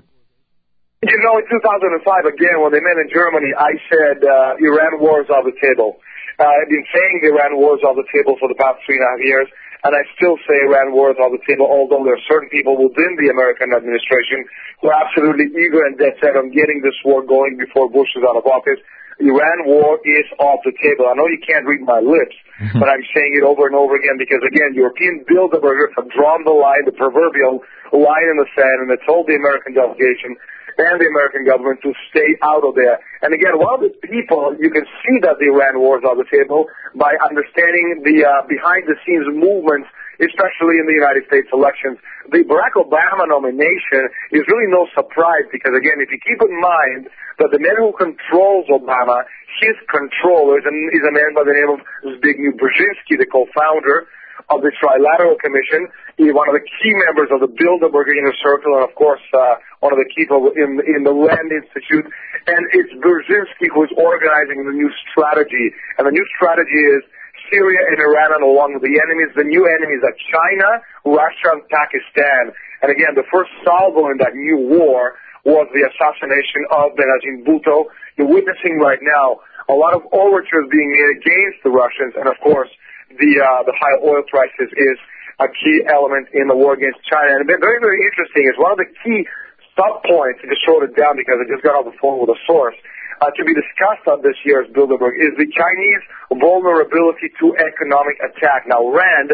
In 2005, again, when they met in Germany, I said Iran war is off the table. I've been saying Iran war is off the table for the past 3.5 years, and I still say Iran war is off the table, although there are certain people within the American administration who are absolutely eager and dead set on getting this war going before Bush is out of office. Iran war is off the table. I know you can't read my lips, but I'm saying it over and over again because, again, European Bilderbergers have drawn the line, the proverbial line in the sand, and they told the American delegation and the American government to stay out of there. And again, a lot of these people, you can see that the Iran war is on the table by understanding the behind-the-scenes movements, especially in the United States elections. The Barack Obama nomination is really no surprise because, again, if you keep in mind that the man who controls Obama, his controller, is a man by the name of Zbigniew Brzezinski, the co-founder of the Trilateral Commission. He's one of the key members of the Bilderberg Inner Circle, and of course, one of the key people in the Land Institute. And it's Brzezinski who is organizing the new strategy. And the new strategy is Syria and Iran are no longer the enemies. The new enemies are China, Russia, and Pakistan. And again, the first salvo in that new war was the assassination of Benazir Bhutto. You're witnessing right now a lot of overtures being made against the Russians, and of course, the high oil prices is a key element in the war against China. And very, very interesting is one of the key sub-points, I just wrote it down because I just got off the phone with a source, to be discussed on this year's Bilderberg is the Chinese vulnerability to economic attack. Now, Rand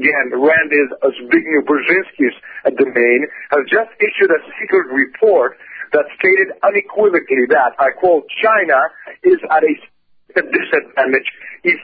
is Zbigniew Brzezinski's domain, has just issued a secret report that stated unequivocally that, I quote, China is at a disadvantage if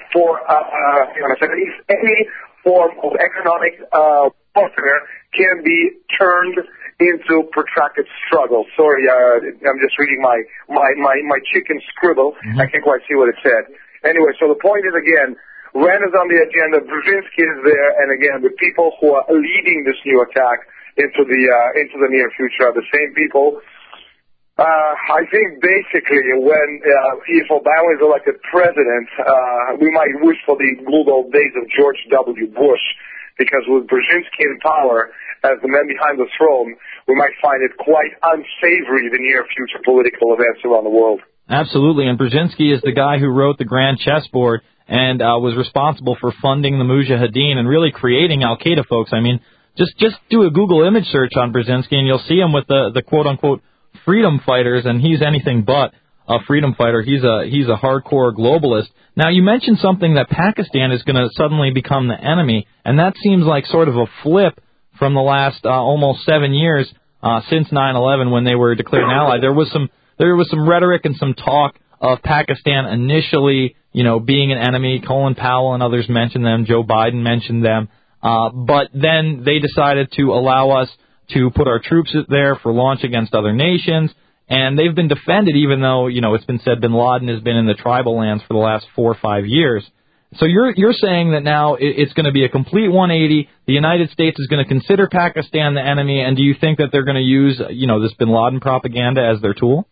any form of economic warfare can be turned into protracted struggle. Sorry, I'm just reading my chicken scribble. I can't quite see what it said. Anyway, so the point is, again, Rand is on the agenda, Brzezinski is there, and again, the people who are leading this new attack into the near future are the same people. I think basically if Obama is elected president, we might wish for the good old days of George W. Bush, because with Brzezinski in power as the man behind the throne, we might find it quite unsavory, the near future political events around the world. Absolutely, and Brzezinski is the guy who wrote the Grand Chessboard and was responsible for funding the Mujahideen and really creating Al-Qaeda, folks. I mean, just do a Google image search on Brzezinski and you'll see him with the quote-unquote freedom fighters, and he's anything but a freedom fighter. He's a hardcore globalist. Now, you mentioned something that Pakistan is going to suddenly become the enemy, and that seems like sort of a flip from the last almost 7 years since 9/11 when they were declared an ally. There was some rhetoric and some talk of Pakistan initially, being an enemy. Colin Powell and others mentioned them. Joe Biden mentioned them. But then they decided to allow us to put our troops there for launch against other nations. and they've been defended even though, it's been said bin Laden has been in the tribal lands for the last 4 or 5 years. So you're saying that now it's going to be a complete 180. The United States is going to consider Pakistan the enemy, and do you think that they're going to use, this bin Laden propaganda as their tool?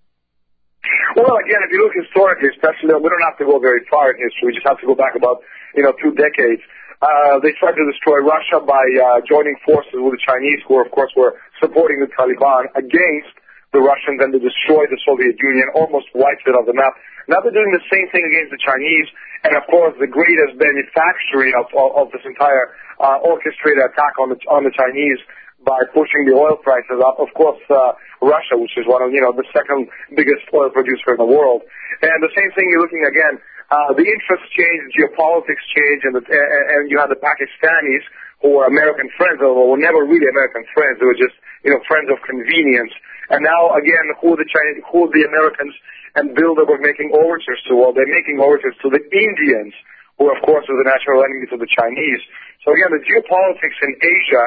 Well, again, if you look historically, especially, we don't have to go very far in history. We just have to go back about, 2 decades. They tried to destroy Russia by joining forces with the Chinese, who, of course, were supporting the Taliban against the Russians, and to destroy the Soviet Union, almost wiped it off the map. Now they're doing the same thing against the Chinese, and of course the greatest beneficiary of this entire orchestrated attack on the Chinese by pushing the oil prices up, of course, Russia, which is one of the second biggest oil producer in the world. And the same thing you're looking again. The interests change, geopolitics change, and you have the Pakistanis who were American friends, although were never really American friends. They were just friends of convenience. And now again, who the Americans and Bilderberg making overtures to? Well, they're making overtures to the Indians, who of course are the natural enemies of the Chinese. So again, the geopolitics in Asia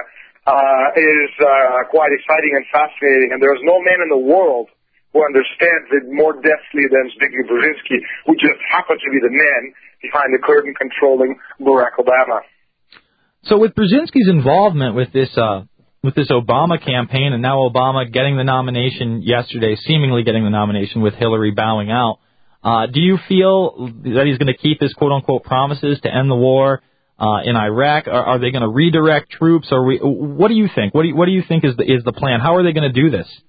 is quite exciting and fascinating, and there's no man in the world who understands it more deftly than Zbigniew Brzezinski, who just happens to be the man behind the curtain controlling Barack Obama. So with Brzezinski's involvement with this Obama campaign, and now Obama getting the nomination yesterday, seemingly getting the nomination with Hillary bowing out, do you feel that he's going to keep his quote-unquote promises to end the war in Iraq? Are they going to redirect troops? What do you think? What do you think is the plan? How are they going to do this?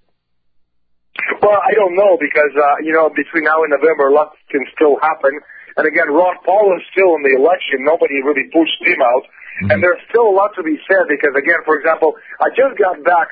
Well, I don't know because, between now and November, lots can still happen. And again, Ron Paul is still in the election. Nobody really pushed him out. Mm-hmm. And there's still a lot to be said because, again, for example, I just got back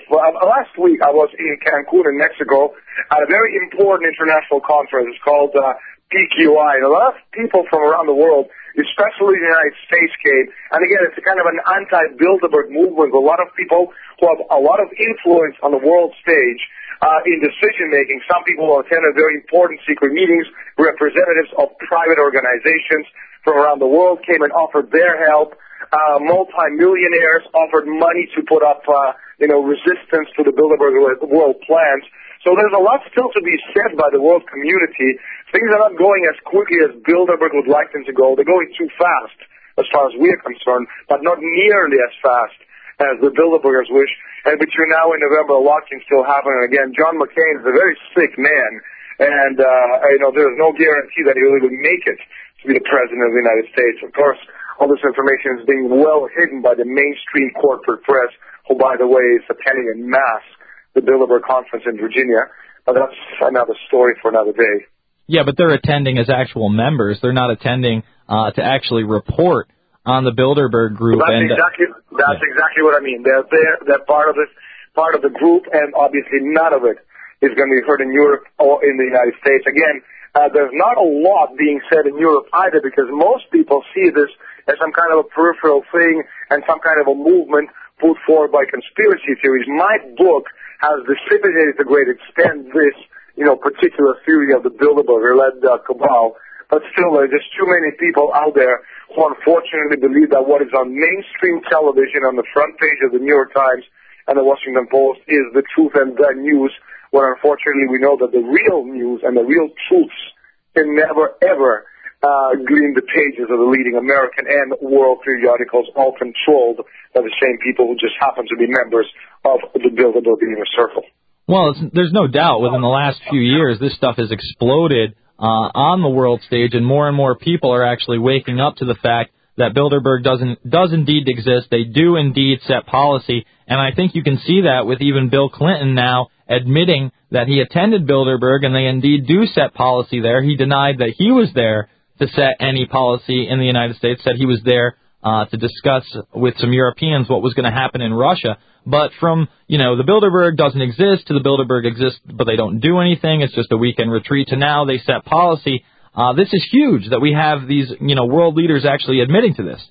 last week I was in Cancun in Mexico at a very important international conference. It's called PQI. And a lot of people from around the world, especially the United States, came. And again, it's a kind of an anti-Bilderberg movement with a lot of people who have a lot of influence on the world stage in decision-making. Some people attended very important secret meetings. Representatives of private organizations from around the world came and offered their help. Multi-millionaires offered money to put up, resistance to the Bilderberg world plans. So there's a lot still to be said by the world community. Things are not going as quickly as Bilderberg would like them to go. They're going too fast, as far as we are concerned, but not nearly as fast as the Bilderbergers wish. And between now and November, a lot can still happen. And again, John McCain is a very sick man, and there's no guarantee that he will even make it to be the president of the United States. Of course, all this information is being well hidden by the mainstream corporate press, who, by the way, is attending en masse the Bilderberg conference in Virginia. But that's another story for another day. Yeah, but they're attending as actual members. They're not attending to actually report on the Bilderberg group. That's exactly what I mean. They're there. They're part of the group, and obviously none of it is going to be heard in Europe or in the United States. Again, there's not a lot being said in Europe either, because most people see this as some kind of a peripheral thing and some kind of a movement put forward by conspiracy theories. My book has disseminated to a great extent this, particular theory of the Bilderberg-led cabal. But still, there's just too many people out there who unfortunately believe that what is on mainstream television on the front page of the New York Times and the Washington Post is the truth and the news, when unfortunately we know that the real news and the real truths can never, ever gleam the pages of the leading American and world periodicals, all controlled by the same people who just happen to be members of the Bilderberg Inner Circle. Well, there's no doubt within the last few years this stuff has exploded on the world stage, and more people are actually waking up to the fact that Bilderberg does indeed exist. They do indeed set policy, and I think you can see that with even Bill Clinton now admitting that he attended Bilderberg and they indeed do set policy there. He denied that he was there to set any policy in the United States, said he was there to discuss with some Europeans what was going to happen in Russia. But from, the Bilderberg doesn't exist to the Bilderberg exists, but they don't do anything, it's just a weekend retreat, to now they set policy. This is huge that we have these, world leaders actually admitting to this.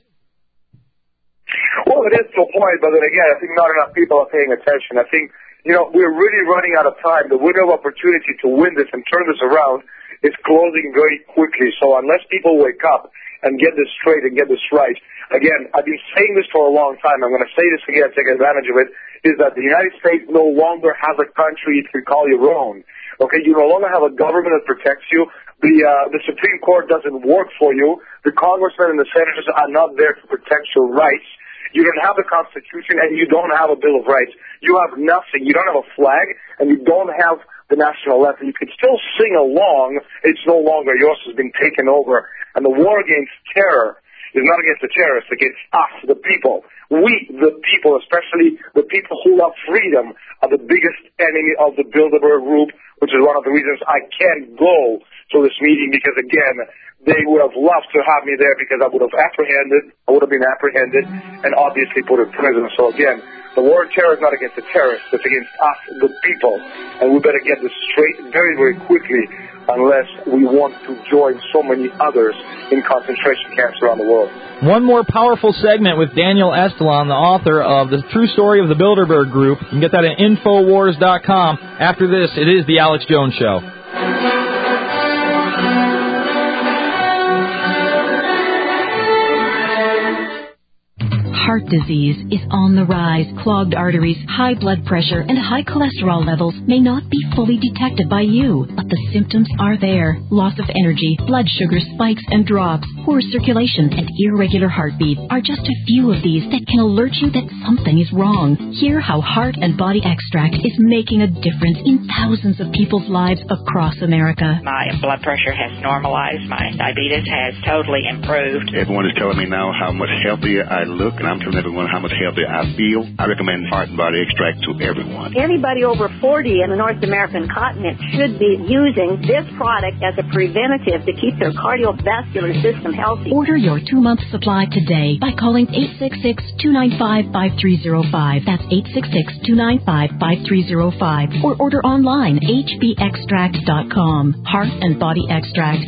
Well, it is to a point, but then again, I think not enough people are paying attention. I think, we're really running out of time. The window of opportunity to win this and turn this around is closing very quickly. So unless people wake up and get this straight and get this right, again, I've been saying this for a long time. I'm going to say this again, take advantage of it. is that the United States no longer has a country you can call your own. Okay, you no longer have a government that protects you. The Supreme Court doesn't work for you. The congressmen and the senators are not there to protect your rights. You don't have the Constitution, and you don't have a Bill of Rights. You have nothing. You don't have a flag, and you don't have the national anthem. You can still sing along. It's no longer yours. It's been taken over. And the war against terror is not against the terrorists, against us, the people. We, the people, especially the people who love freedom, are the biggest enemy of the Bilderberg Group, which is one of the reasons I can't go to this meeting, because, again, they would have loved to have me there, because I would have been apprehended, and obviously put in prison. So, again, the war on terror is not against the terrorists, it's against us, the people, and we better get this straight very, very quickly, unless we want to join so many others in concentration camps around the world. One more powerful segment with Daniel Estolon, the author of The True Story of the Bilderberg Group. You can get that at Infowars.com. After this, it is The Alex Jones Show. Heart disease is on the rise. Clogged arteries, high blood pressure, and high cholesterol levels may not be fully detected by you, but the symptoms are there. Loss of energy, blood sugar spikes and drops, poor circulation, and irregular heartbeat are just a few of these that can alert you that something is wrong. Hear how Heart and Body Extract is making a difference in thousands of people's lives across America. My blood pressure has normalized. My diabetes has totally improved. Everyone is telling me now how much healthier I look, and I'm telling everyone how much healthier I feel. I recommend Heart and Body Extract to everyone. Anybody over 40 in the North American continent should be using this product as a preventative to keep their cardiovascular system healthy. Order your 2-month supply today by calling 866-295-5305. That's 866-295-5305. Or order online, hbextract.com. Heart and Body Extract,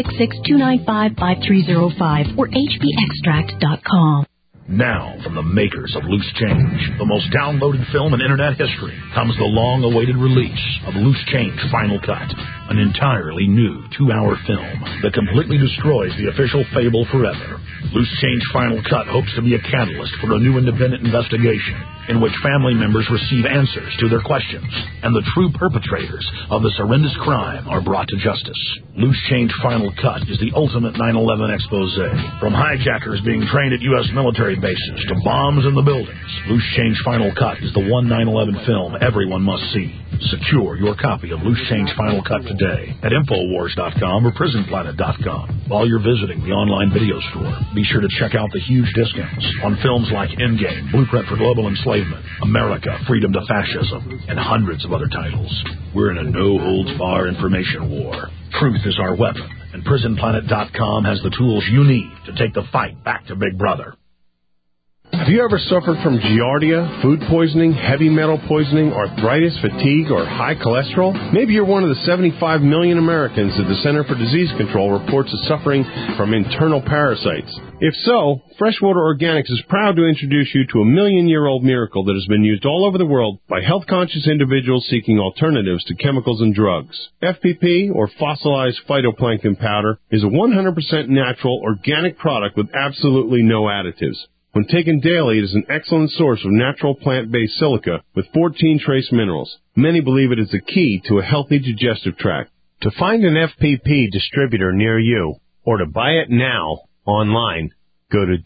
866-295-5305 or hbextract.com. Now, from the makers of Loose Change, the most downloaded film in Internet history, comes the long-awaited release of Loose Change Final Cut, an entirely new 2-hour film that completely destroys the official fable forever. Loose Change Final Cut hopes to be a catalyst for a new independent investigation in which family members receive answers to their questions, and the true perpetrators of this horrendous crime are brought to justice. Loose Change Final Cut is the ultimate 9/11 expose. From hijackers being trained at U.S. military bases to bombs in the buildings, Loose Change Final Cut is the one 9/11 film everyone must see. Secure your copy of Loose Change Final Cut today at Infowars.com or PrisonPlanet.com. While you're visiting the online video store, be sure to check out the huge discounts on films like Endgame, Blueprint for Global Enslavement, America, Freedom to Fascism, and hundreds of other titles. We're in a no-holds-barred information war. Truth is our weapon, and PrisonPlanet.com has the tools you need to take the fight back to Big Brother. Have you ever suffered from giardia, food poisoning, heavy metal poisoning, arthritis, fatigue, or high cholesterol? Maybe you're one of the 75 million Americans that the Center for Disease Control reports as suffering from internal parasites. If so, Freshwater Organics is proud to introduce you to a million-year-old miracle that has been used all over the world by health-conscious individuals seeking alternatives to chemicals and drugs. FPP, or fossilized phytoplankton powder, is a 100% natural, organic product with absolutely no additives. When taken daily, it is an excellent source of natural plant-based silica with 14 trace minerals. Many believe it is the key to a healthy digestive tract. To find an FPP distributor near you, or to buy it now online, go to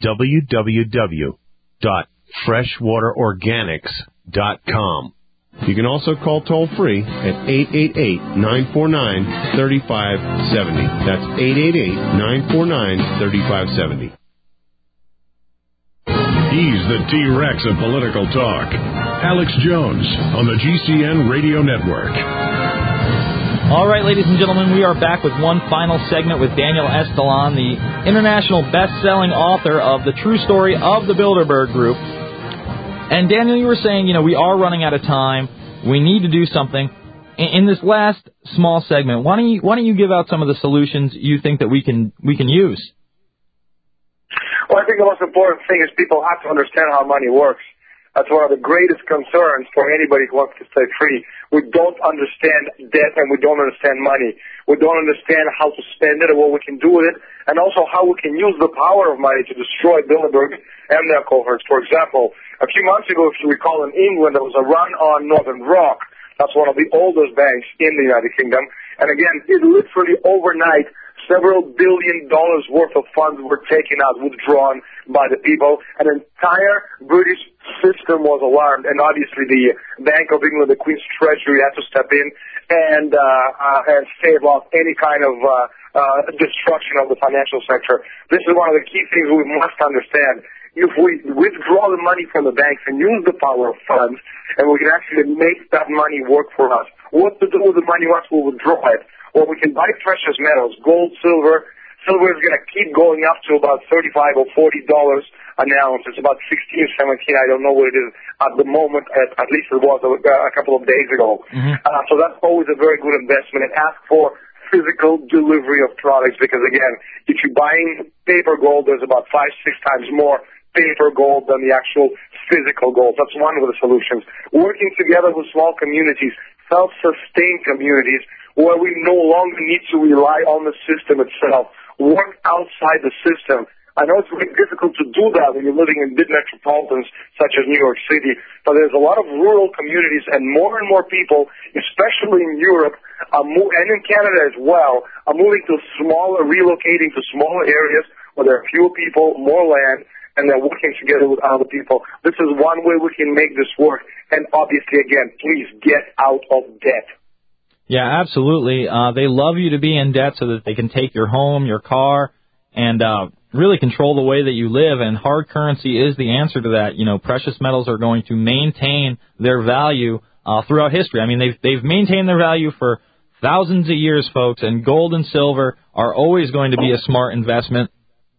www.freshwaterorganics.com. You can also call toll-free at 888-949-3570. That's 888-949-3570. He's the T-Rex of political talk. Alex Jones on the GCN Radio Network. All right, ladies and gentlemen, we are back with one final segment with Daniel Estolon, the international best-selling author of The True Story of the Bilderberg Group. And Daniel, you were saying, we are running out of time. We need to do something. In this last small segment, why don't you give out some of the solutions you think that we can use? Well, I think the most important thing is people have to understand how money works. That's one of the greatest concerns for anybody who wants to stay free. We don't understand debt and we don't understand money. We don't understand how to spend it or what we can do with it, and also how we can use the power of money to destroy Bilderberg and their cohorts. For example, a few months ago, if you recall, in England, there was a run on Northern Rock. That's one of the oldest banks in the United Kingdom. And again, it literally overnight, several $1 billion worth of funds were taken out, withdrawn by the people. An entire British system was alarmed, and obviously the Bank of England, the Queen's Treasury, had to step in and stave off any kind of destruction of the financial sector. This is one of the key things we must understand. If we withdraw the money from the banks and use the power of funds, and we can actually make that money work for us. What to do with the money once we withdraw it? Well, we can buy precious metals, gold, silver. Silver is going to keep going up to about $35 or $40 an ounce. It's about 16, 17. I don't know what it is at the moment. At least it was a couple of days ago. So that's always a very good investment. And ask for physical delivery of products, because again, if you're buying paper gold, there's about 5-6 times more paper gold than the actual physical gold. That's one of the solutions. Working together with small communities, self-sustained communities, where we no longer need to rely on the system itself. Work outside the system. I know it's very difficult to do that when you're living in big metropolitans such as New York City, but there's a lot of rural communities, and more people, especially in Europe, and in Canada as well, are moving to relocating to smaller areas where there are fewer people, more land, and they're working together with other people. This is one way we can make this work. And obviously, again, please get out of debt. Yeah, absolutely. They love you to be in debt so that they can take your home, your car, and really control the way that you live. And hard currency is the answer to that. You know, precious metals are going to maintain their value throughout history. I mean, they've maintained their value for thousands of years, folks, and gold and silver are always going to be a smart investment.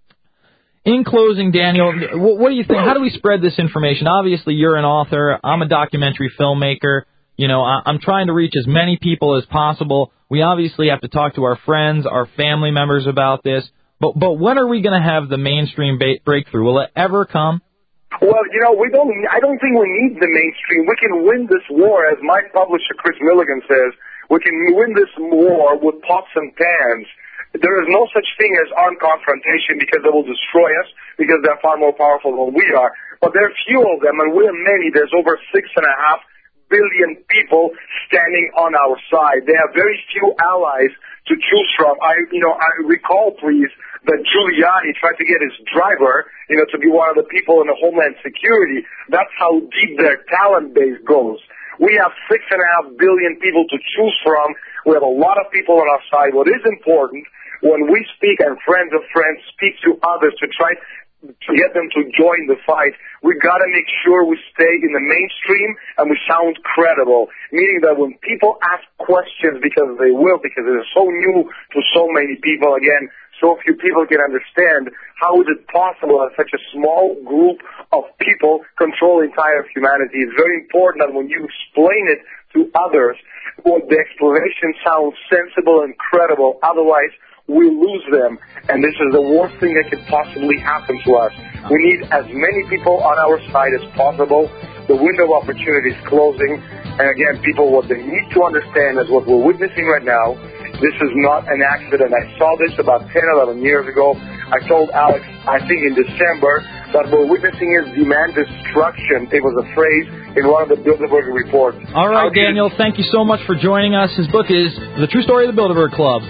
In closing, Daniel, what do you think? How do we spread this information? Obviously, you're an author. I'm a documentary filmmaker. You know, I'm trying to reach as many people as possible. We obviously have to talk to our friends, our family members about this. But when are we going to have the mainstream breakthrough? Will it ever come? Well, you know, I don't think we need the mainstream. We can win this war, as my publisher, Chris Milligan, says. We can win this war with pots and pans. There is no such thing as armed confrontation, because they will destroy us, because they're far more powerful than we are. But there are few of them, and we're many. There's over 6.5 billion people standing on our side. They have very few allies to choose from. I recall, please, that Giuliani tried to get his driver, to be one of the people in the Homeland Security. That's how deep their talent base goes. We have 6.5 billion people to choose from. We have a lot of people on our side. What is important, when we speak and friends of friends speak to others to try to get them to join the fight, we got to make sure we stay in the mainstream and we sound credible, meaning that when people ask questions, because it is so new to so many people, again, so few people can understand how is it possible that such a small group of people control the entire humanity. It's very important that when you explain it to others, the explanation sounds sensible and credible. Otherwise, we lose them, and this is the worst thing that could possibly happen to us. We need as many people on our side as possible. The window of opportunity is closing, and again, people, what they need to understand is what we're witnessing right now. This is not an accident. I saw this about 10, 11 years ago. I told Alex, I think in December, that we're witnessing is demand destruction. It was a phrase in one of the Bilderberg reports. All right, Daniel, thank you so much for joining us. His book is The True Story of the Bilderberg Club.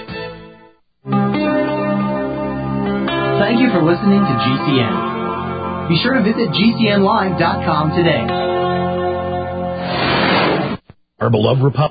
Thank you for listening to GCN. Be sure to visit GCNlive.com today. Our beloved Republic.